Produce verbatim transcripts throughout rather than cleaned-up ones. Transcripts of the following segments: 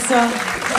Bonsoir.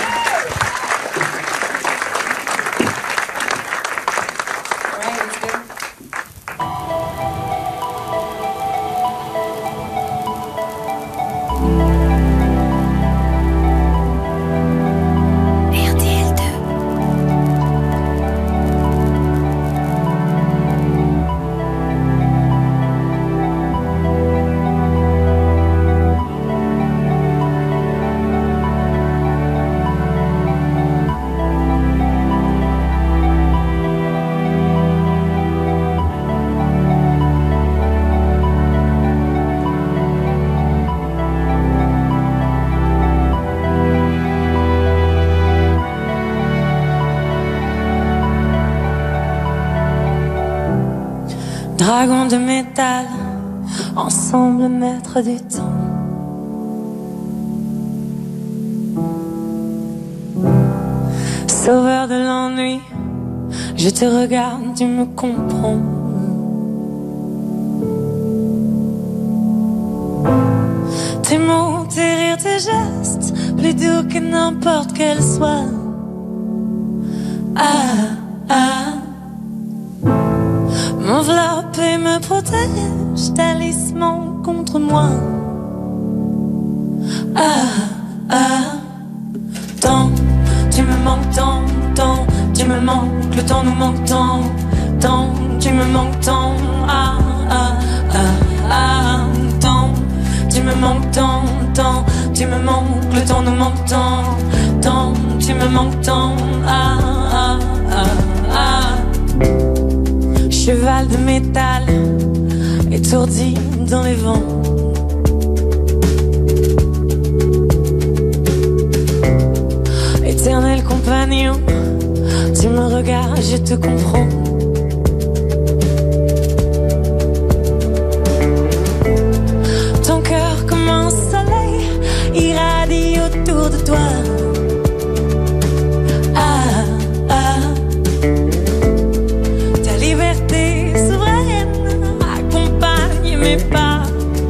Dragon de métal, ensemble maître du temps. Sauveur de l'ennui, je te regarde, tu me comprends. Tes mots, tes rires, tes gestes, plus doux que n'importe quel soir. Ah, ah. M'enveloppe et me protège, talisman contre moi. Ah, ah. Tant, tu me manques tant, tant, tu me manques, le temps nous manque tant, tant, tu me manques tant. Ah, ah, ah, ah. Tant, tu me manques tant, tant, tu me manques, le temps nous manque tant, tant, tu me manques tant. Ah, ah, ah, ah. Cheval de métal, étourdi dans les vents. Éternel compagnon, tu me regardes, je te comprends. Ton cœur comme un soleil irradie autour de toi. Ah, ah. Ta liberté souveraine accompagne mes pas.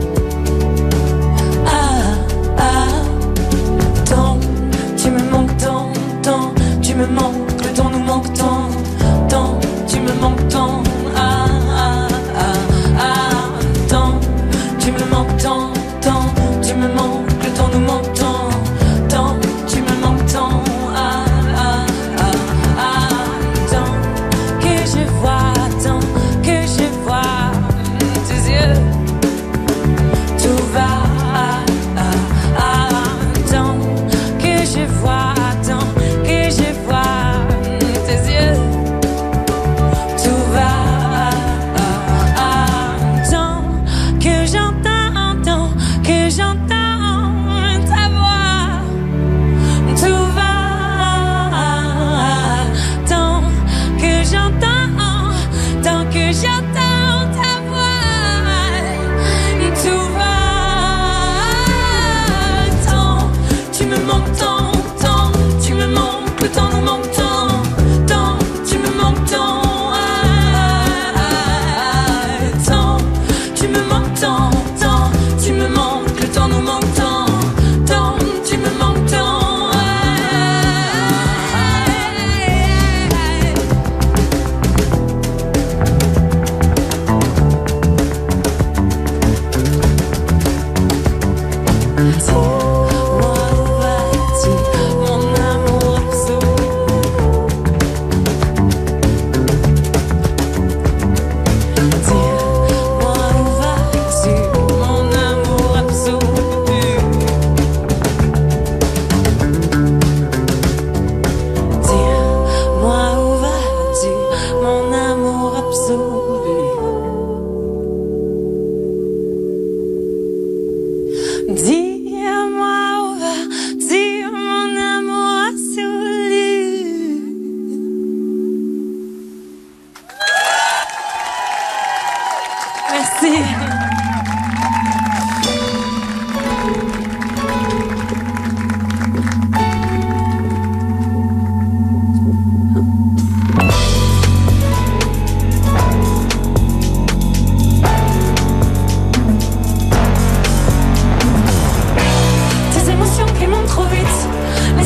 Ah, ah. Tant, tu me manques tant, tant, tu me manques, le temps nous manque tant, tant, tu me manques tant. Ah, ah, ah, ah. Tant, tu me manques tant, tant, tu me manques, le temps nous manque tant, tant, tu me manques tant. Ah, ah, ah, ah. Tant que je vois, tant que je vois tes yeux, tout va. Ah, ah, ah. Tant que je vois, tant que je vois tes yeux, tout va. Ah, ah. Tant que j'entends, tant que j'entends ta voix, tout va. Tant que j'entends, tant que j'entends ta voix, tout va. Tant, tu me manques tant, tant, tu me manques, le temps nous manque tant, tant, tu me manques tant. Ah, ah, ah. Tant, tu me manques tant, tant, tu me manques, le temps nous manque tant, tant, tu me manques tant. Ah, ah, dis-moi où vas-tu, mon amour absolu. Dis-moi où vas-tu, mon amour absolu. Dis-moi où vas-tu, mon amour absolu. Dis-moi où vas-tu, mon amour absolu. Merci. Tes émotions qui montent trop vite,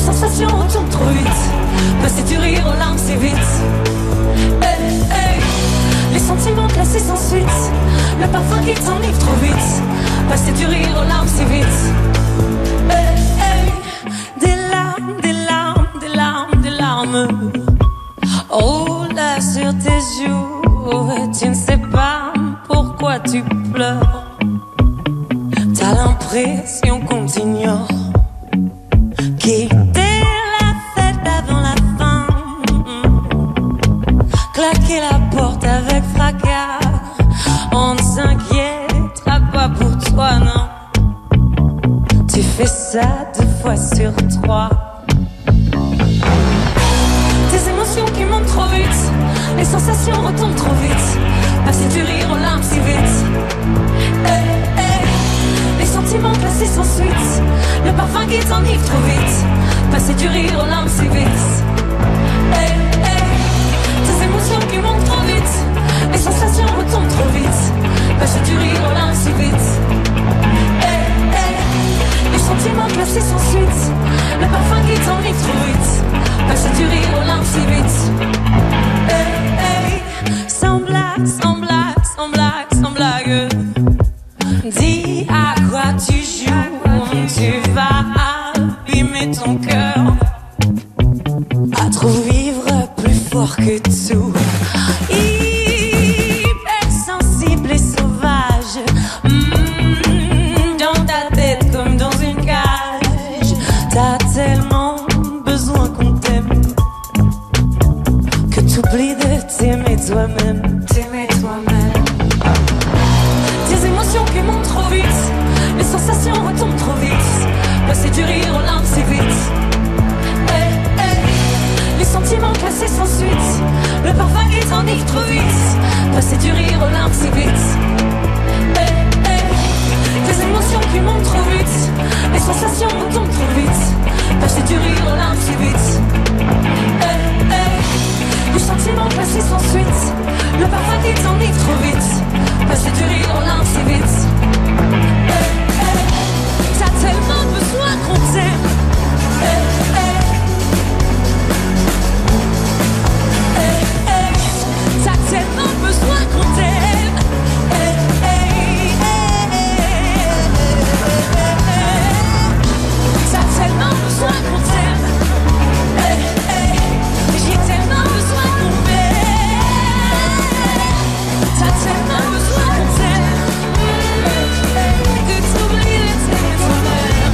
le parfum qui t'enivre trop vite, passer du rire aux larmes si vite. Hey, hey. Des larmes, des larmes, des larmes, des larmes roulent sur tes joues. Tu ne sais pas pourquoi tu pleures. T'as l'impression qu'on t'ignore. Quitter la fête avant la fin, claquer la porte avec fracas. On ne s'inquiétera pas pour toi, non. Tu fais ça deux fois sur trois. Tes émotions qui montent trop vite, les sensations retombent trop vite, passer du rire aux larmes si vite. Hey, hey. Les sentiments classés sans suite, le parfum qui t'enivre trop vite, passer du rire aux larmes si vite. Hey, hey. Tes émotions qui montent trop vite, les sensations retombent trop vite, passer du rire aux larmes si vite. Hey, hey. Les sentiments classés sans suite, le parfum qui t'enivre trop vite, passer du rire aux larmes si vite. Hey, hey. Sans blague, sans blague, sans blague, sans blague. Dis à quoi tu joues, tu vas abîmer ton cœur. À trop vivre plus fort que tout. Hypersensible et sauvage, mmh, dans ta tête comme dans une cage. T'as tellement besoin qu'on t'aime que t'oublies de t'aimer toi-même. T'aimer toi-même. Tes émotions qui montent trop vite, les sensations retombent trop vite, passer du rire aux larmes si vite. Hey, hey. Les sentiments classés sans suite, le parfum qui t'enivre trop vite, passer du rire aux larmes si vite. Hey, hey. Tes émotions qui montent trop vite, les sensations retombent trop vite, passer du rire aux larmes si vite. Hey, hey. Les sentiments classés sans suite, le parfum qui t'enivre trop vite, passer du rire aux larmes si vite. Hey, hey. T'as tellement besoin qu'on t'aime. Hey, hey. Hey, hey. T'as tellement besoin qu'on t'aime. Hey, hey, hey, hey, hey. T'as tellement besoin qu'on t'aime. Hey, hey. J'ai tellement besoin qu'on m'aime. T'as tellement besoin qu'on t'aime. Que t'oublies de t'aimer toi-même.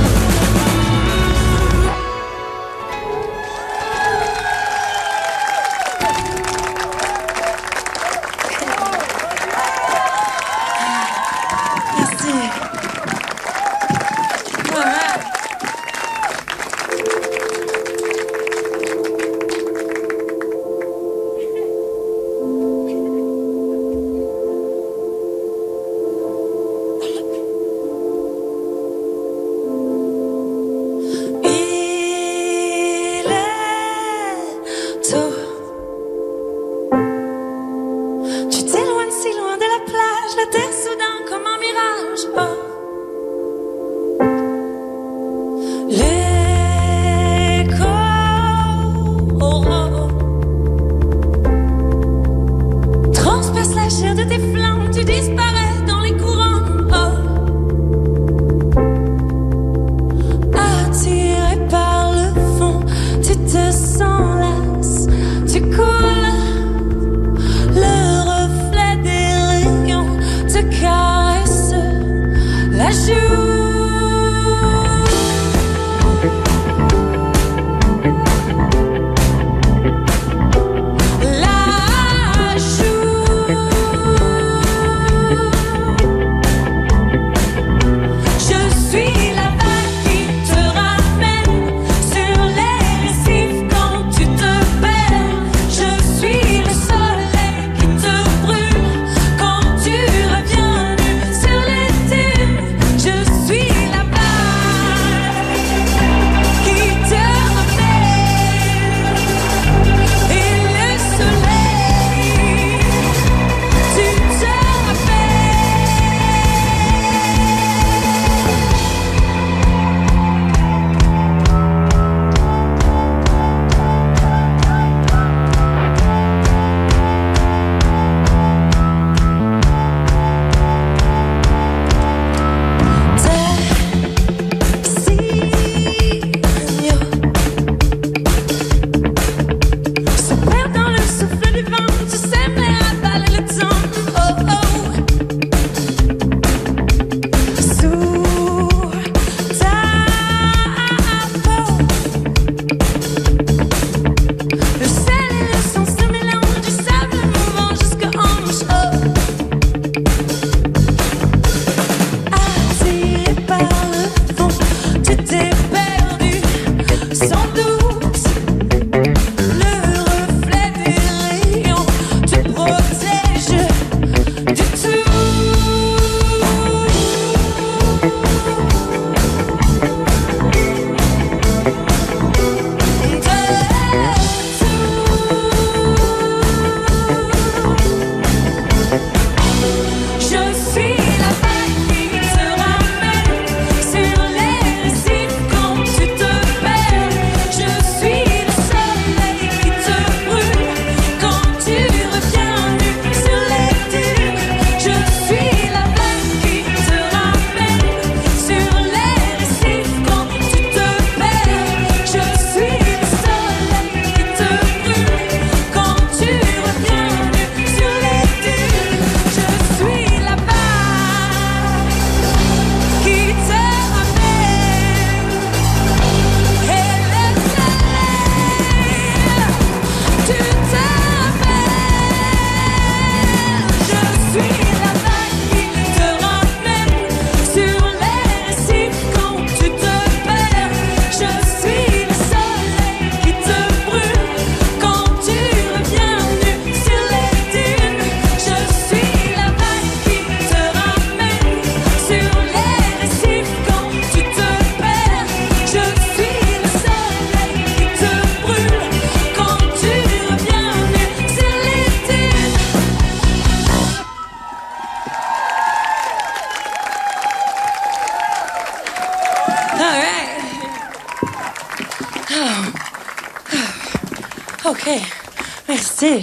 Merci. Voilà. Il est tôt. Tu t'éloignes si loin de la plage, la terre soudain comme un mirage. Oh. L'écho oh, oh. Transperce la chair de tes flancs, tu disparais dans les courants. Oh. Attiré par le fond, tu te sens lasse, tu coules. Le reflet des rayons te caresse la joue. La joue. Je suis la vague qui te ramène sur les récifs quand tu te perds. Je suis le soleil qui te brûle quand tu reviens nu sur les dunes. Je Ok, merci.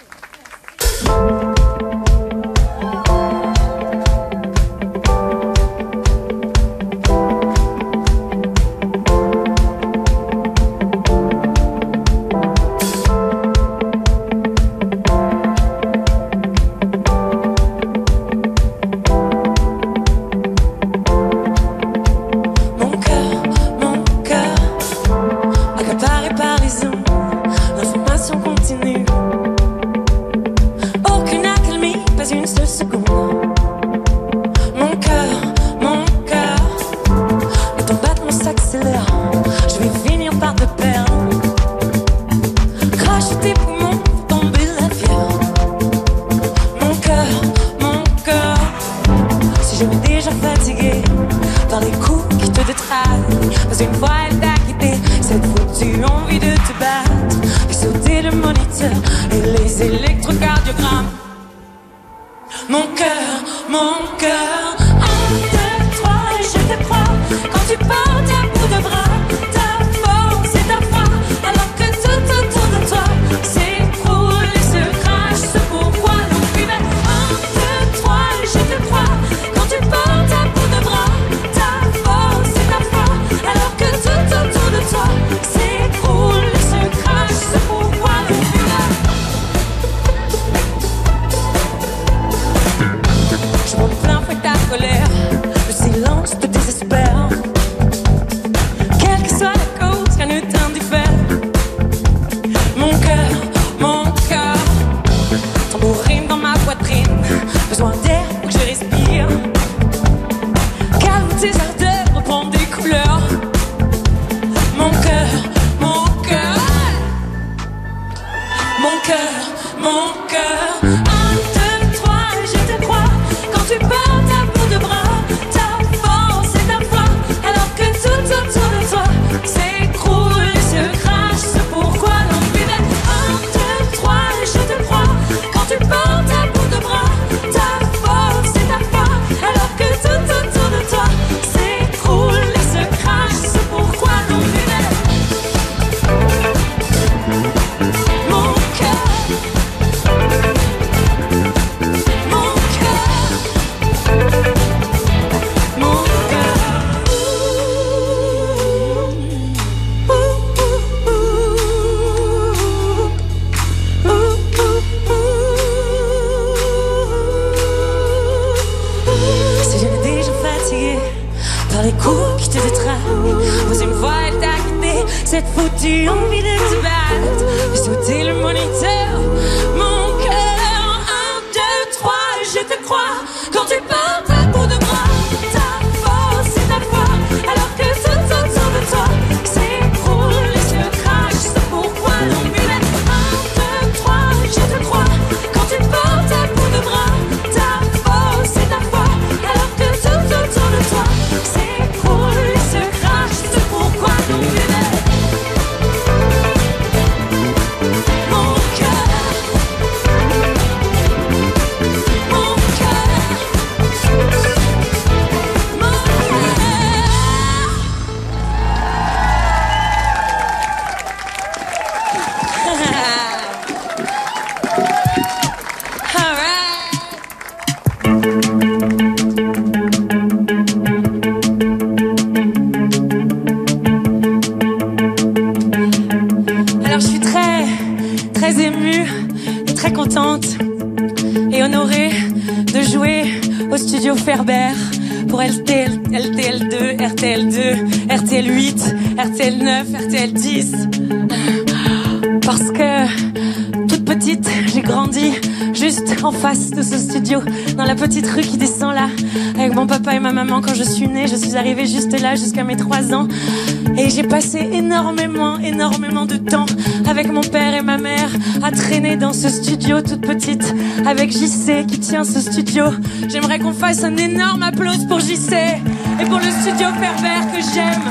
De ce studio, dans la petite rue qui descend là, avec mon papa et ma maman. Quand je suis née, je suis arrivée juste là jusqu'à mes trois ans, et j'ai passé énormément, énormément de temps avec mon père et ma mère à traîner dans ce studio toute petite, avec J C qui tient ce studio. J'aimerais qu'on fasse un énorme applause pour J C et pour le studio Ferber que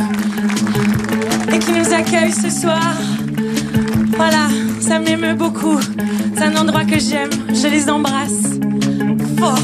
j'aime et qui nous accueille ce soir. Voilà, ça m'émeut beaucoup. C'est un endroit que j'aime. Je les embrasse fort.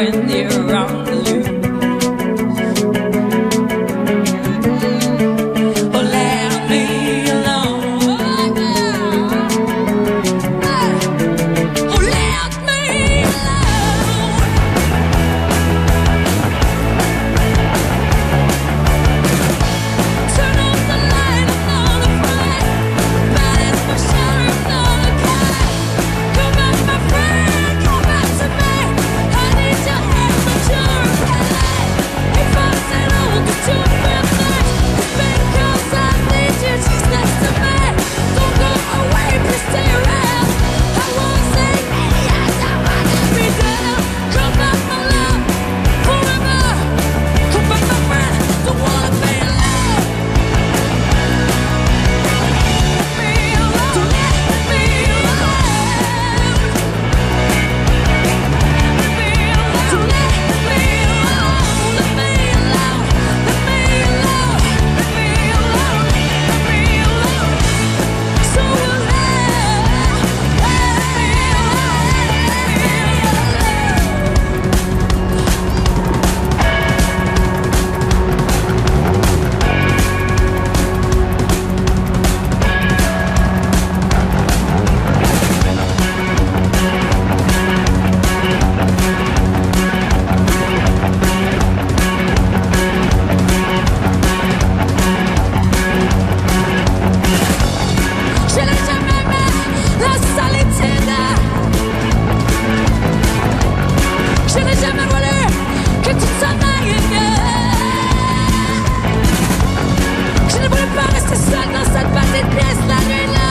when you're on the loose. Oh, let me alone. Oh, let me alone. Turn off the light, I'm not afraid. But it's for sure I'm not okay. Come back, my friend, come back to me. I need your help, but you're okay. If I said I would get you perfect, it's because I need you just next to me. Don't go away, please stay around. I won't say me, I don't wanna be down. Come back, my love, forever. Come back, my friend, don't wanna be alone. Let me alone, let me alone. Let me alone, let me alone. Let me alone, let me alone. Let me alone, let me alone. So alone, let me Je n'ai jamais aimé la solitude. Je n'ai jamais voulu que tu t'en ailles. Je ne voulais pas rester seule dans cette petite pièce la nuit-là.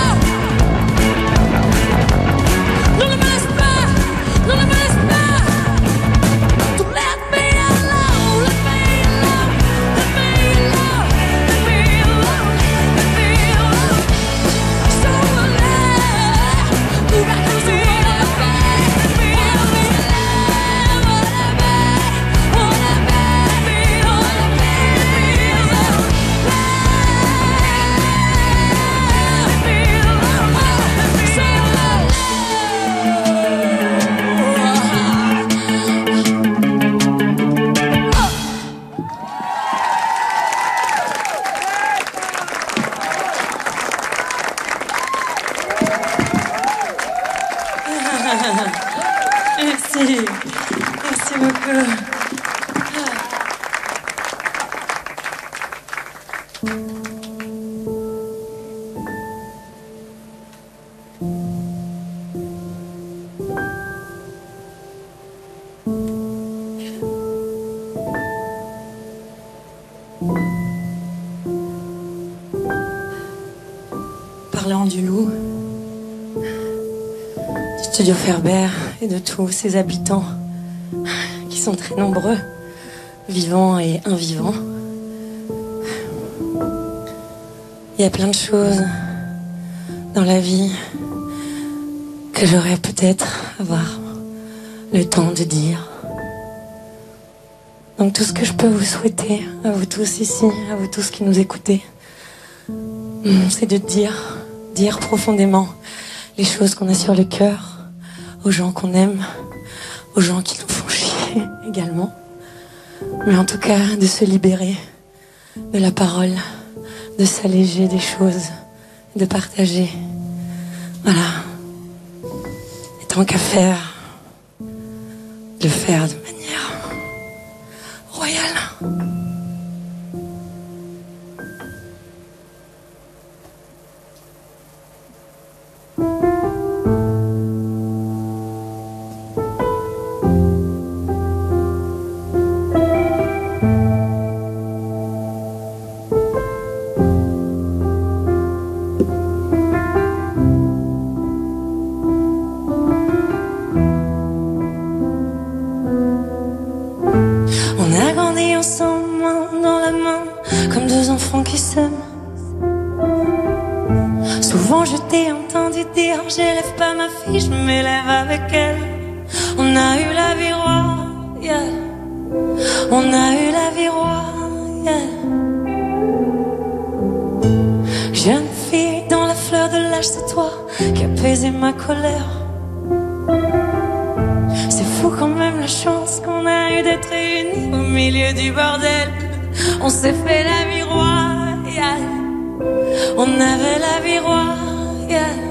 Non, ne me laisse pas, non, ne me laisse pas. Don't let me alone, let me alone, let me alone, let me alone, let me alone. So alone, you got to be alone, let me alone, wanna be, wanna be, wanna be, alone, let me alone, so alone. Merci, merci beaucoup. Parlant du loup, du studio Ferber et de tous ses habitants qui sont très nombreux, vivants et invivants. Il y a plein de choses dans la vie que j'aurais peut-être avoir le temps de dire. Donc tout ce que je peux vous souhaiter, à vous tous ici, à vous tous qui nous écoutez, c'est de dire, dire profondément les choses qu'on a sur le cœur, aux gens qu'on aime, aux gens qui nous font chier également. Mais en tout cas, de se libérer de la parole, de s'alléger des choses, de partager. Voilà. Et tant qu'à faire, de le faire de manière royale. Qui s'aiment. Souvent je t'ai entendu dire j'élève pas ma fille, je m'élève avec elle. On a eu la vie royale, on a eu la vie royale. Jeune fille dans la fleur de l'âge, c'est toi qui apaisais ma colère. C'est fou quand même la chance qu'on a a eu d'être réunis au milieu du bordel. On s'est fait la vie royale. On avait la vie royale.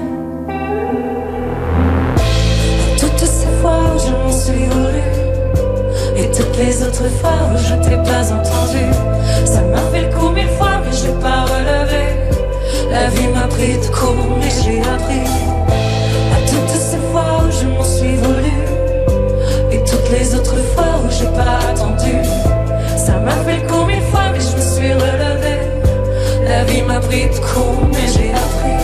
Toutes ces fois où je m'en suis voulu, et toutes les autres fois où je t'ai pas entendu, ça m'a fait le coup mille fois mais je l'ai pas relevé. La vie m'a pris de court mais j'ai appris. À toutes ces fois où je m'en suis voulu, et toutes les autres fois où j'ai pas attendu, ça m'a fait le coup mille fois mais je me suis relevé. La vie m'a pris de court mais j'ai appris.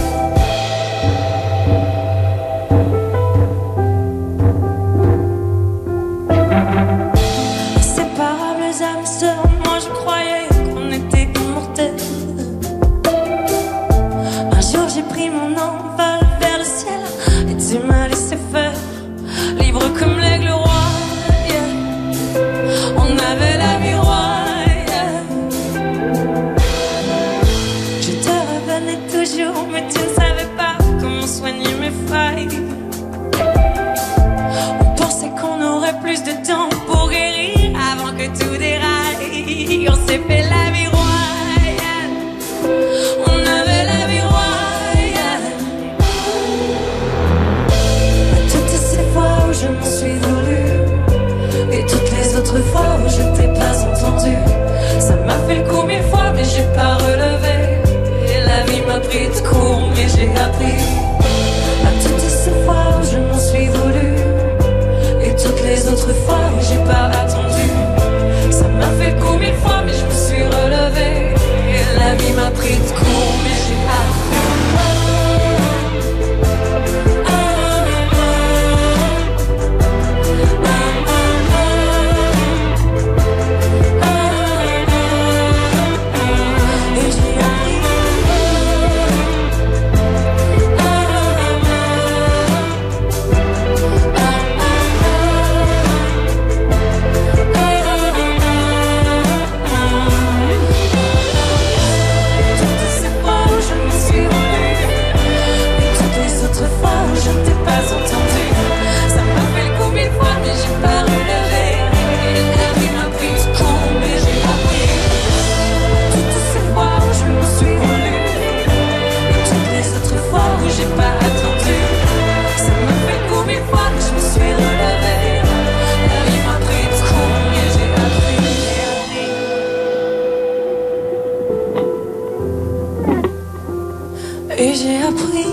Et j'ai appris.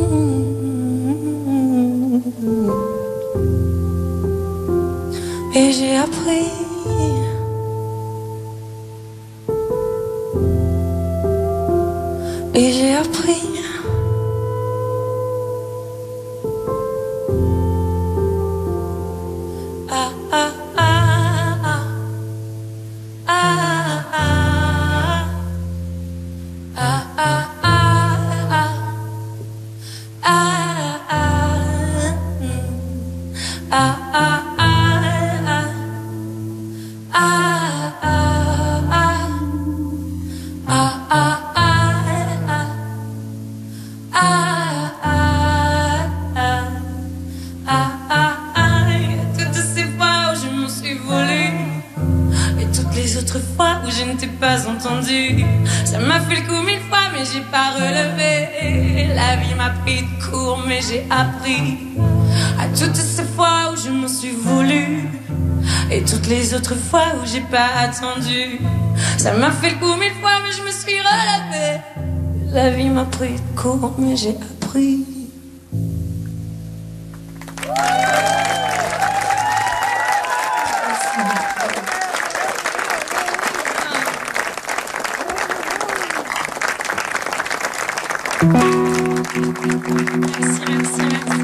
Et j'ai appris. Et j'ai appris. Ah ah ah ah ah ah ah ah. Ça m'a fait le coup mille fois mais j'ai pas relevé. La vie m'a pris de court mais j'ai appris. À toutes ces fois où je m'en suis voulu, et toutes les autres fois où j'ai pas attendu. Ça m'a fait le coup mille fois mais je me suis relevé. La vie m'a pris de court mais j'ai appris. Merci, merci, merci.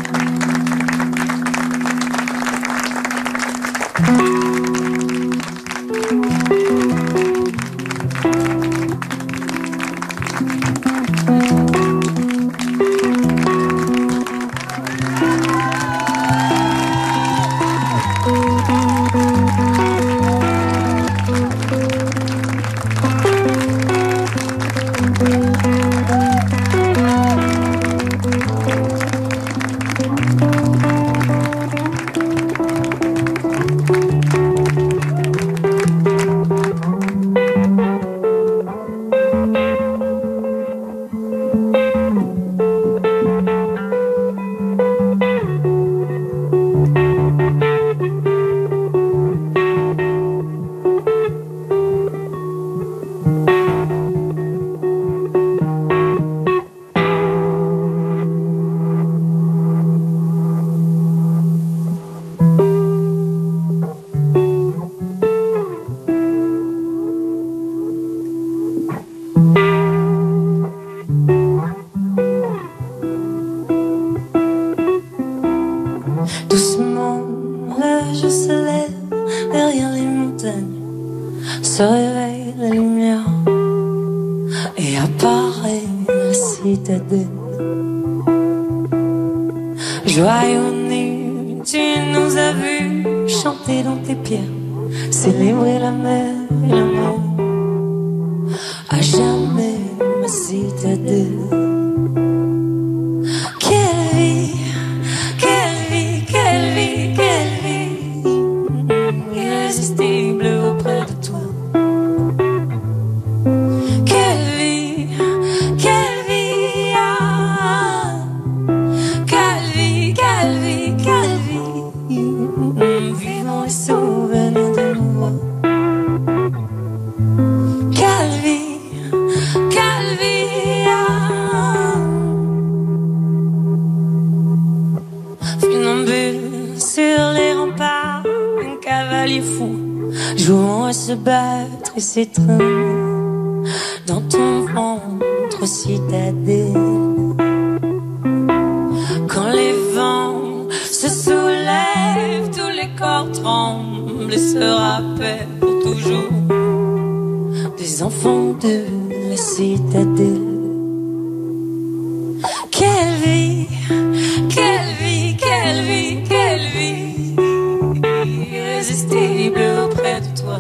derrière les montagnes se réveille la lumière et apparaît la citadelle. Joyeux nu, tu nous as vus chanter dans tes pierres, célébrer la mer et l'amour. À jamais ma citadelle. Quelle vie, quelle vie, quelle vie, quelle vie irrésistible auprès de toi. Quelle vie, quelle vie, ah, quelle vie, quelle vie, quelle vie. Vivons les souvenirs de nouveau. Quelle vie, quelle vie, ah. Funambule sur les remparts, un cavalier fou jouant à se battre et s'étreindre dans ton ventre citadelle. Quand les vents se soulèvent, tous les corps tremblent et se rappellent pour toujours des enfants de la citadelle. Quelle vie, quelle vie, quelle vie, quelle vie irrésistible auprès de toi.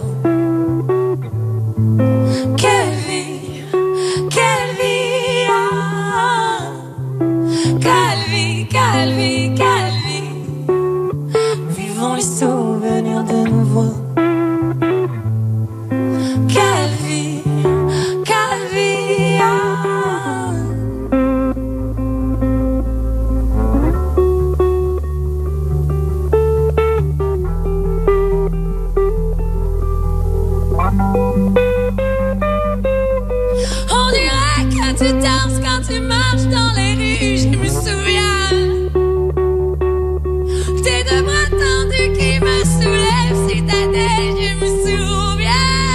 Quelle vie, quelle vie, ah, quelle vie, quelle vie, quelle vie. Vivons les souvenirs de nouveau. Quelle vie, quelle vie, ah. On dirait que tu danses quand tu marches dans les rues, je me souviens. Tes deux bras tendus qui me soulèvent, citadelle, je me souviens.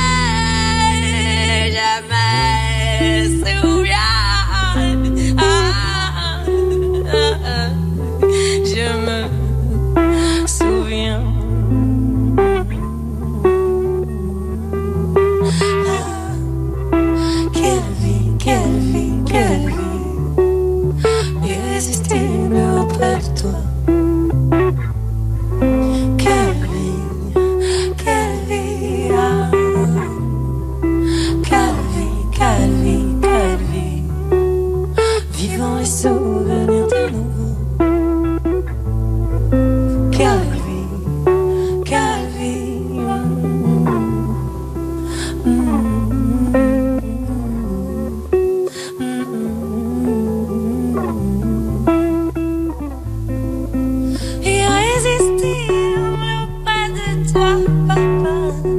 Je me souviens. Ah, ah, ah, je me souviens. Quelle vie, quelle vie, quelle vie irrésistible auprès de toi. Quelle vie, quelle vie, ah. Quelle vie, quelle vie, quelle vie. Vivons les souvenirs de nouveau. Quelle vie, quelle vie. Mm, mm, irrésistible auprès de toi, papa.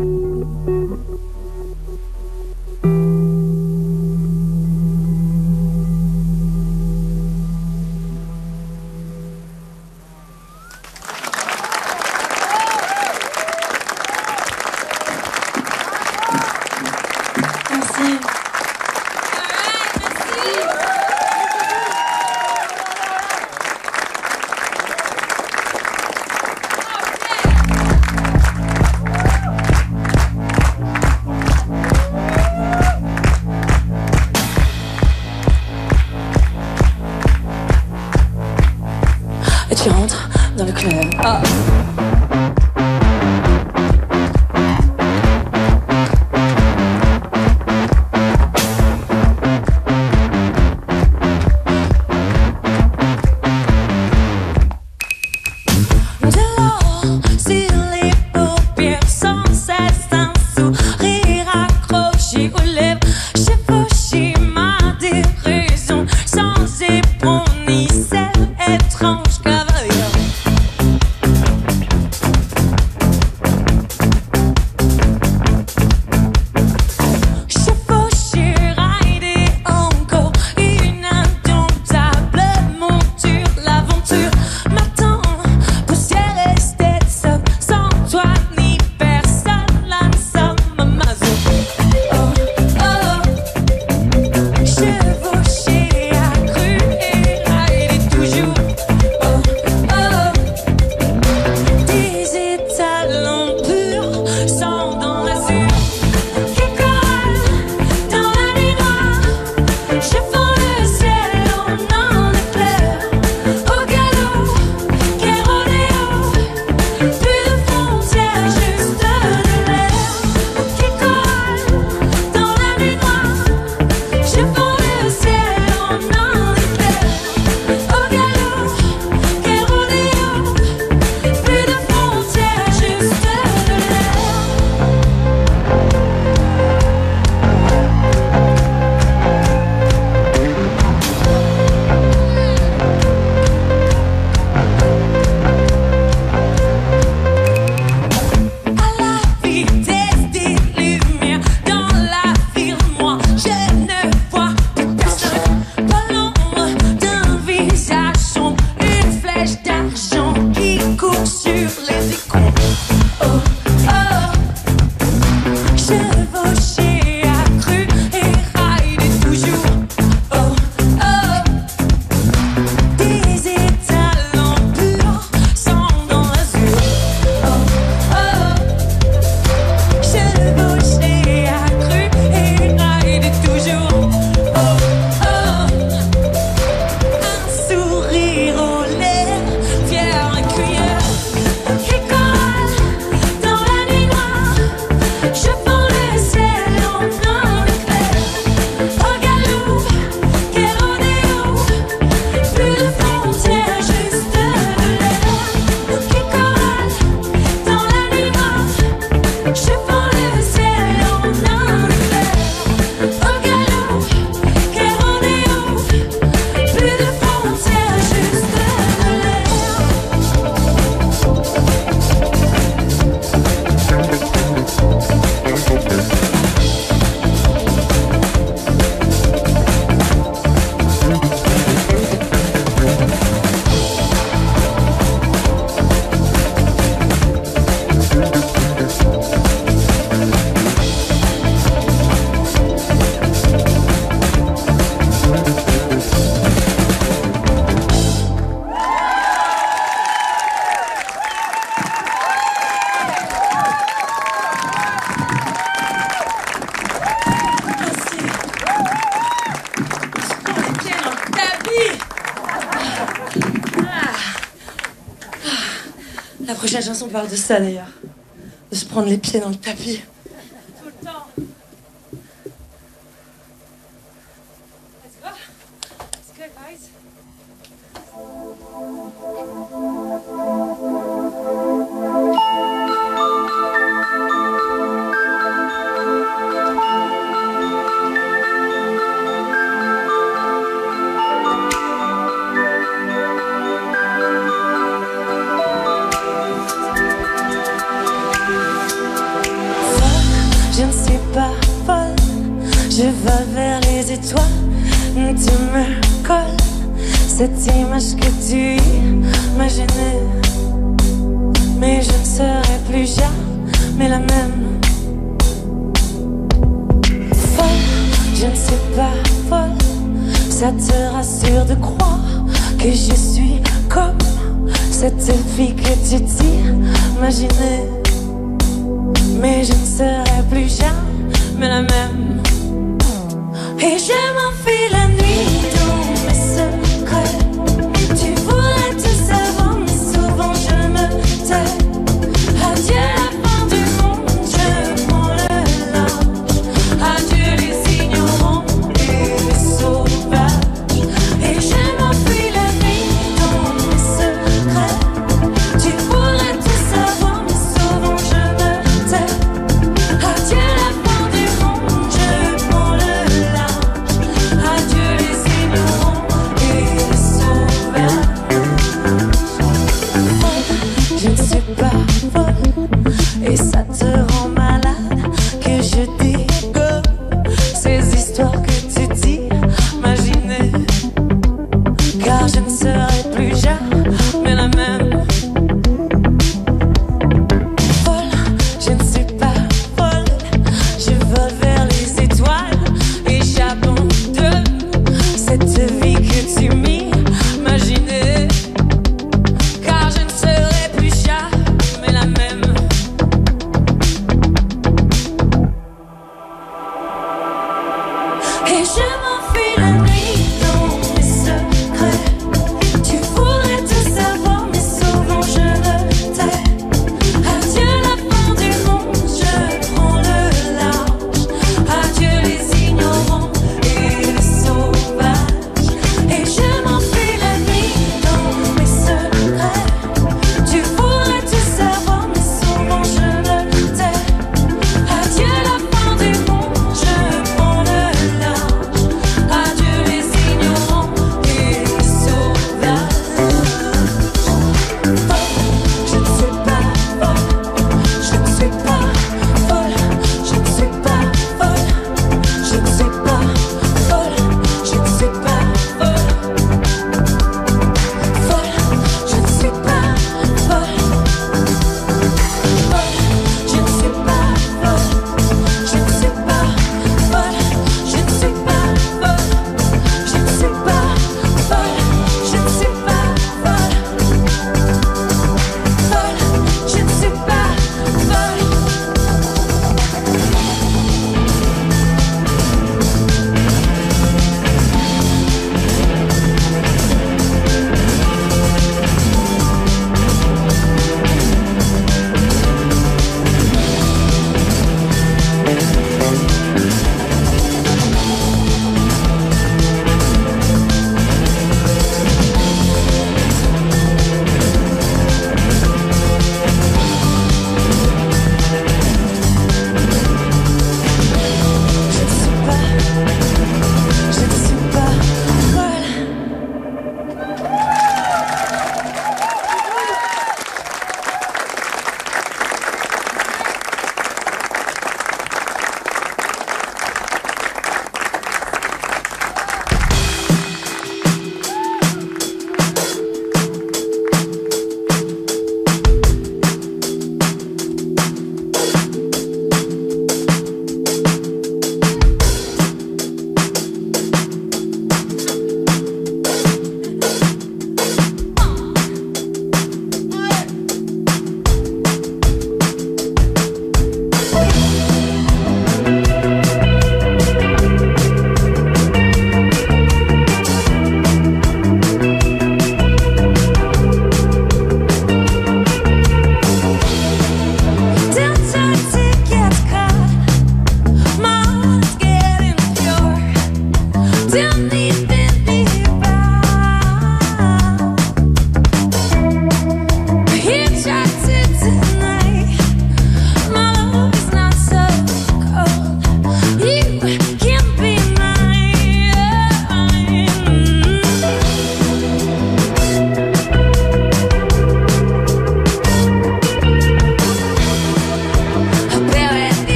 Merci. Et tu rentres dans le club. Ah. De l'or sur les paupières, sans cesse un sourire accroché aux lèvres, chevauché ma déraison, sans éperon ni sel, étrange cavalier. chanson parle de ça d'ailleurs. De se prendre les pieds dans le tapis. Tout le temps. Let's go. Let's go, guys. Je ne suis pas folle, je vole vers les étoiles, tu me colles, cette image que tu imaginais. Mais je ne serai plus jamais la même. Folle, je ne suis pas folle, ça te rassure de croire que je suis comme cette fille que tu t'imaginais. Mais je ne serai plus jamais la même. Et je m'enfuis la nuit dans mes secrets. Tu voudrais tout savoir, mais souvent je me tais. Adieu la fin du monde, je prends le large. Adieu les ignorants et les sauvages. Et je m'enfuis la nuit dans mes secrets. Tu voudrais tout savoir, mais souvent je me tais. Adieu la fin du monde, je prends le large. Adieu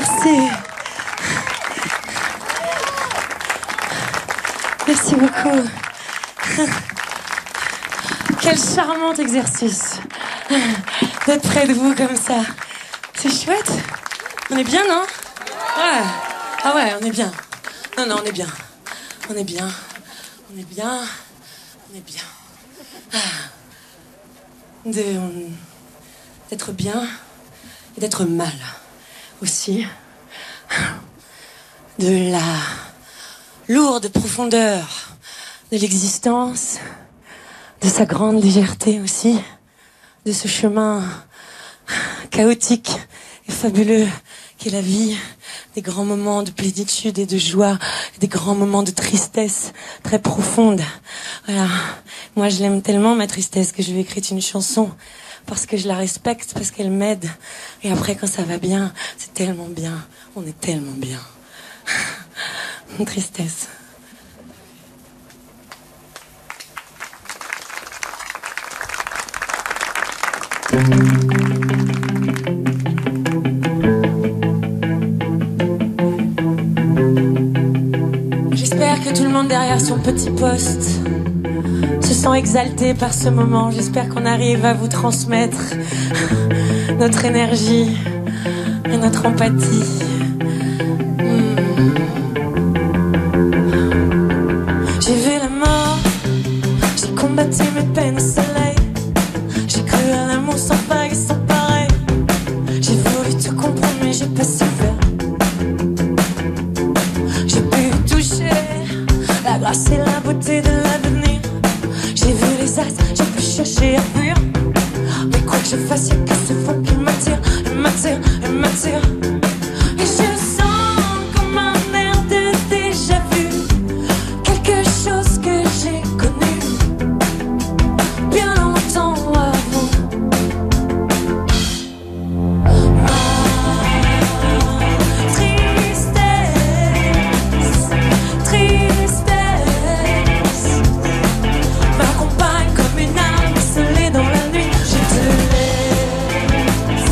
Merci. Merci beaucoup. Quel charmant exercice d'être près de vous comme ça. C'est chouette. On est bien, non? Ouais. Ah ouais, on est bien. Non, non, on est bien. On est bien. On est bien. On est bien. Ah. De, on- d'être bien et d'être mal aussi. De la lourde profondeur de l'existence, de sa grande légèreté aussi, de ce chemin chaotique et fabuleux qu'est la vie, des grands moments de plénitude et de joie, des grands moments de tristesse très profonde. Voilà. Moi, je l'aime tellement, ma tristesse, que je lui ai écrit une chanson parce que je la respecte, parce qu'elle m'aide. Et après, quand ça va bien, c'est tellement bien. On est tellement bien. Une tristesse. J'espère que tout le monde derrière son petit poste se sent exalté par ce moment. J'espère qu'on arrive à vous transmettre notre énergie et notre empathie. Hmm. J'ai vu la mort, j'ai combattu mes peines au soleil. J'ai cru à l'amour sans faille, sans pareil. J'ai voulu tout comprendre mais j'ai pas su faire. J'ai pu toucher la grâce et la beauté de l'avenir. J'ai vu les astres, j'ai pu chercher à fuir. Mais quoi que je fasse, y'a que ce fond qui m'attire, et m'attire, et m'attire. Et je sens comme un air de déjà vu, quelque chose que j'ai connu bien longtemps avant. Ma tristesse, tristesse m'accompagne comme une âme isolée dans la nuit. Je te laisse.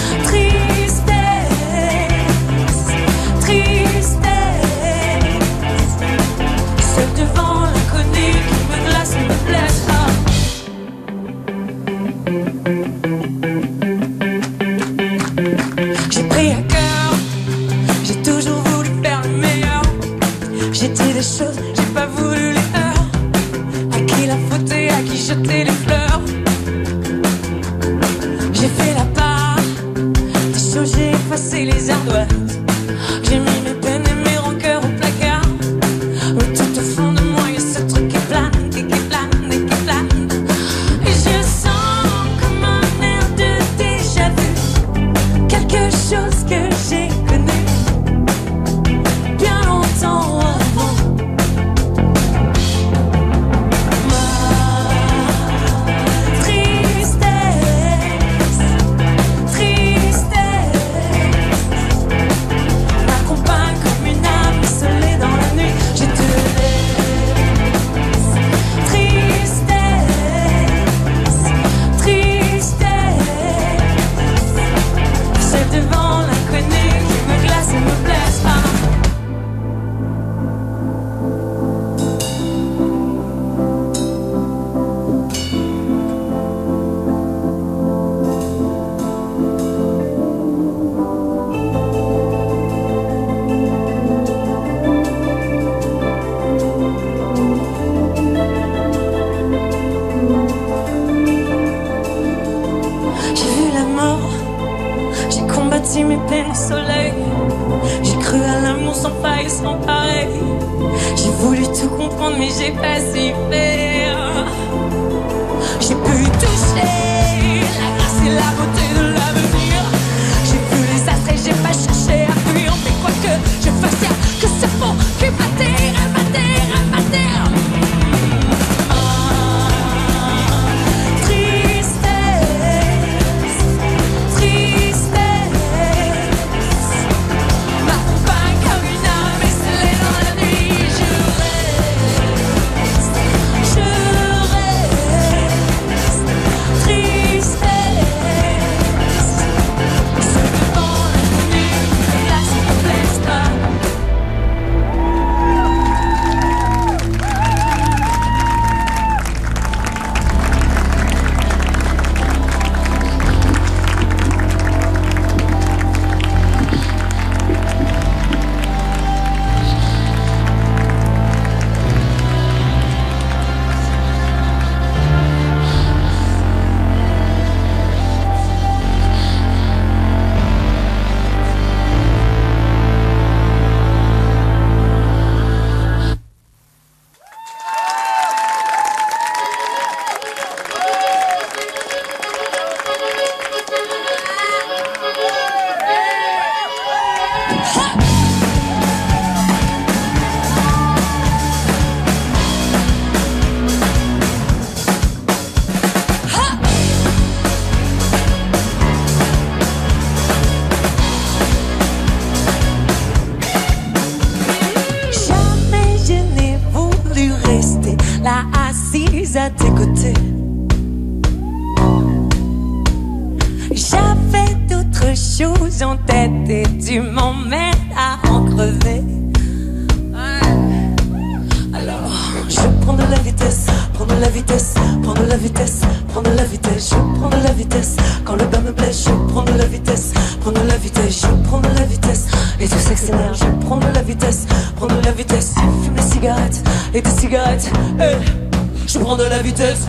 Tristesse, tristesse, seul devant l'inconnu qui me glace, me blesse. Ah. J'ai pris à cœur, j'ai toujours voulu faire le meilleur. J'ai dit des choses, j'ai pas voulu les heurts. À qui la faute et à qui jeter les fleurs. J'ai fait la part des choses, j'ai effacé les ardoises. J'ai mis mes peines et mes rancœurs au placard. Mais tout au fond de moi, y'a ce truc qui plane, qui, qui plane et qui plane. Et je sens comme un air de déjà vu, quelque chose que j'ai connu bien longtemps avant. Ma tristesse, tristesse m'accompagne comme une âme isolée dans la nuit. Je te laisse. Tristesse, tristesse, seul devant l'inconnu qui me glace et me blesse. Ah. J'ai vu la mort, j'ai combattu mes peines au soleil. J'ai cru à l'amour sans faille, sans pareil. J'ai voulu tout comprendre mais j'ai pas su faire. J'ai pu toucher la grâce et la beauté de l'avenir. J'ai vu les astres et j'ai pas cherché à fuir. Mais quoi que je fasse, y'a que ce fond qui m'attire, m'attire, m'attire. Ah. Tristesse, tristesse m'accompagne comme une âme esselée dans la nuit. Je reste, je assise à tes côtés. J'avais d'autres choses en tête et tu m'emmènes à en crever. Alors, je prends de la vitesse, prends de la vitesse, prends de la vitesse, prends de la vitesse, je prends de la vitesse. Quand le bas me blesse, je prends de la vitesse, prends de la vitesse, je prends de la vitesse. Et tout s'accélère, je prends de la vitesse, prends de la vitesse. Je fume des cigarettes et des cigarettes. Hey, je prends de la vitesse.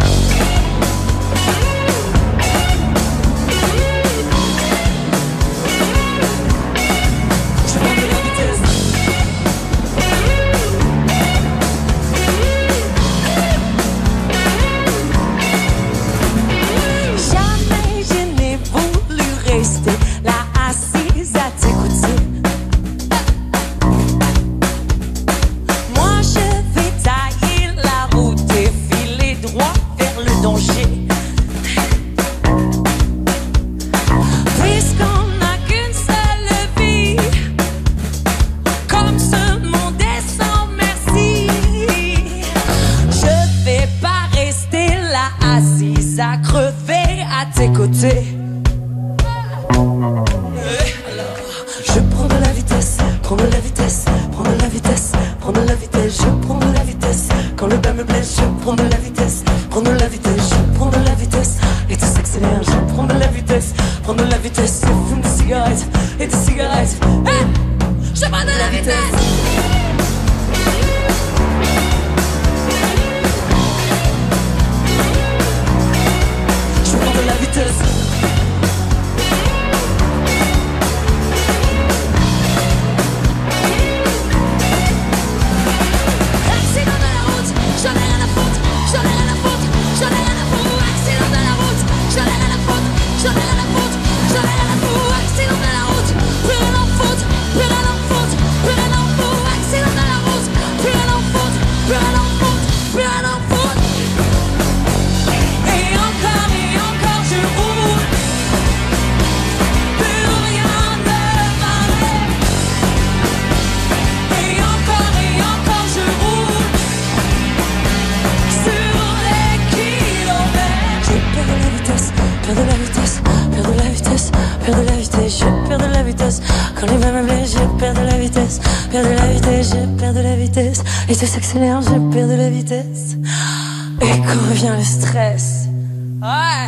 Et tout s'accélère, je perds de la vitesse. Et quand revient le stress. Ouais.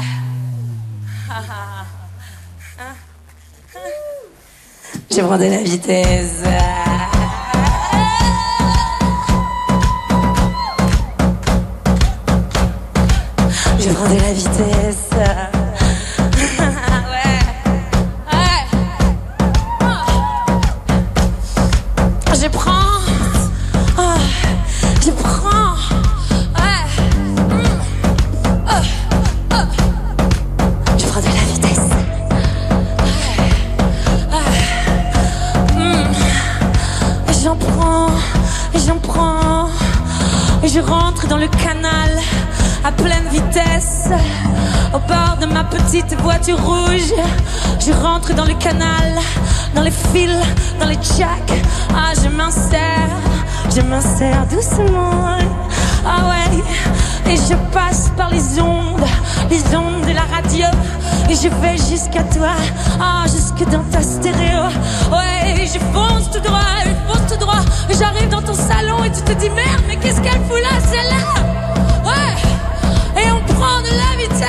Je prends de la vitesse. Je prends de la vitesse. Petite voiture rouge, je rentre dans le canal, dans les fils, dans les jacks. Ah, je m'insère, je m'insère doucement. Ah ouais, et je passe par les ondes, les ondes de la radio. Et je vais jusqu'à toi, ah, jusque dans ta stéréo. Ouais, et je fonce tout droit, je fonce tout droit. Et j'arrive dans ton salon et tu te dis merde, mais qu'est-ce qu'elle fout là, celle-là? Ouais, et on prend de la vitesse.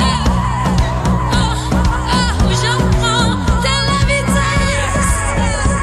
J'en prends de la vitesse.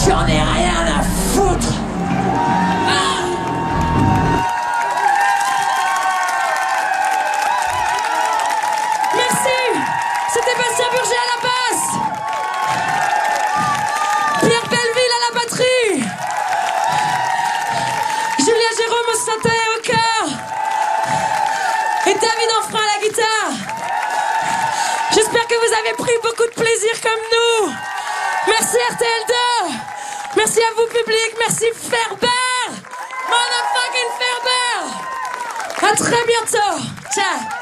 J'en ai rien à foutre. Ah. Merci. C'était Bastien Burger à la basse. Pierre Belleville à la batterie. Julien Jérôme au synthé et au chœur. Et David Enfrein à la guitare. J'espère que vous avez pris beaucoup de plaisir comme nous. Merci R T L deux. Merci à vous public. Merci Ferber. Motherfucking Ferber. À très bientôt. Ciao.